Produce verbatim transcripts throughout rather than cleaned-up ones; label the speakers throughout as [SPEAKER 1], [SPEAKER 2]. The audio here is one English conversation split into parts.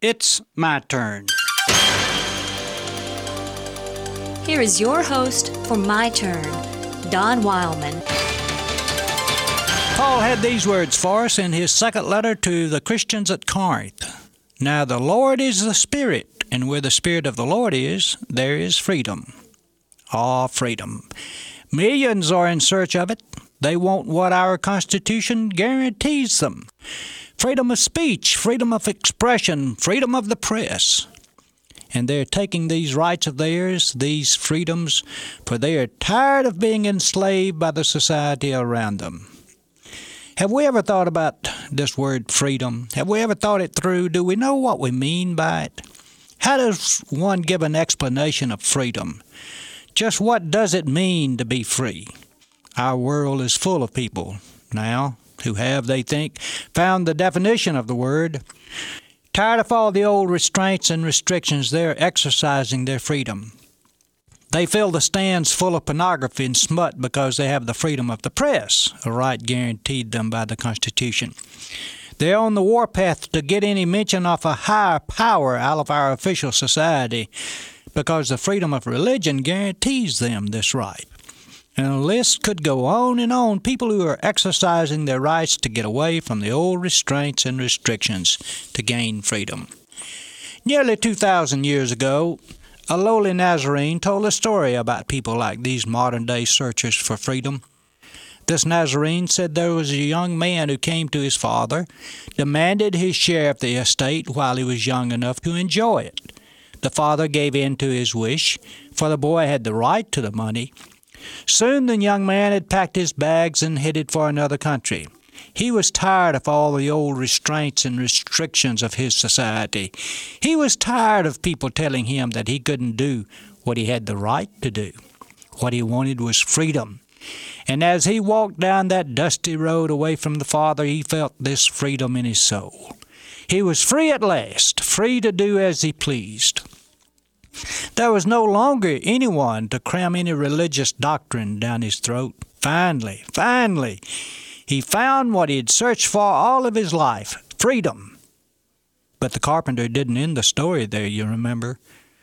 [SPEAKER 1] It's my turn.
[SPEAKER 2] Here is your host for My Turn, Don Wildman.
[SPEAKER 1] Paul had these words for us in his second letter to the Christians at Corinth. Now the Lord is the Spirit, and where the Spirit of the Lord is, there is freedom. Ah, freedom. Millions are in search of it. They want what our Constitution guarantees them. Freedom of speech, freedom of expression, freedom of the press. And they're taking these rights of theirs, these freedoms, for they are tired of being enslaved by the society around them. Have we ever thought about this word freedom? Have we ever thought it through? Do we know what we mean by it? How does one give an explanation of freedom? Just what does it mean to be free? Our world is full of people now who have, they think, found the definition of the word. Tired of all the old restraints and restrictions, they're exercising their freedom. They fill the stands full of pornography and smut because they have the freedom of the press, a right guaranteed them by the Constitution. They're on the warpath to get any mention of a higher power out of our official society because the freedom of religion guarantees them this right. And the list could go on and on. People who are exercising their rights to get away from the old restraints and restrictions to gain freedom. Nearly two thousand years ago, a lowly Nazarene told a story about people like these modern-day searchers for freedom. This Nazarene said there was a young man who came to his father, demanded his share of the estate while he was young enough to enjoy it. The father gave in to his wish, for the boy had the right to the money. Soon the young man had packed his bags and headed for another country. He was tired of all the old restraints and restrictions of his society. He was tired of people telling him that he couldn't do what he had the right to do. What he wanted was freedom. And as he walked down that dusty road away from the Father, he felt this freedom in his soul. He was free at last, free to do as he pleased. There was no longer anyone to cram any religious doctrine down his throat. Finally, finally, he found what he had searched for all of his life, freedom. But the carpenter didn't end the story there, you remember.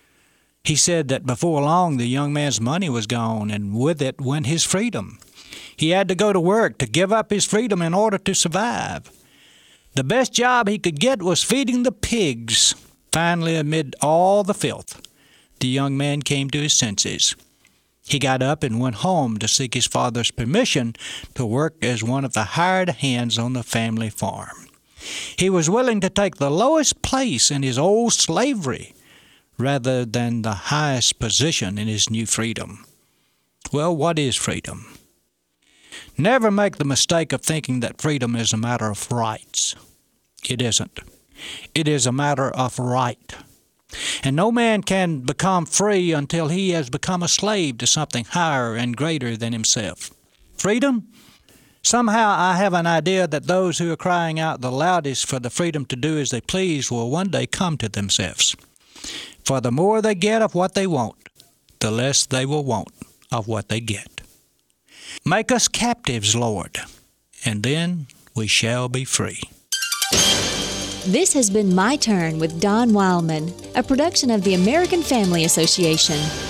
[SPEAKER 1] He said that before long the young man's money was gone, and with it went his freedom. He had to go to work to give up his freedom in order to survive. The best job he could get was feeding the pigs. Finally, amid all the filth, the young man came to his senses. He got up and went home to seek his father's permission to work as one of the hired hands on the family farm. He was willing to take the lowest place in his old slavery rather than the highest position in his new freedom. Well, what is freedom? Never make the mistake of thinking that freedom is a matter of rights. It isn't. It is a matter of right. And no man can become free until he has become a slave to something higher and greater than himself. Freedom? Somehow I have an idea that those who are crying out the loudest for the freedom to do as they please will one day come to themselves. For the more they get of what they want, the less they will want of what they get. Make us captives, Lord, and then we shall be free.
[SPEAKER 2] This has been My Turn with Don Wildman, a production of the American Family Association.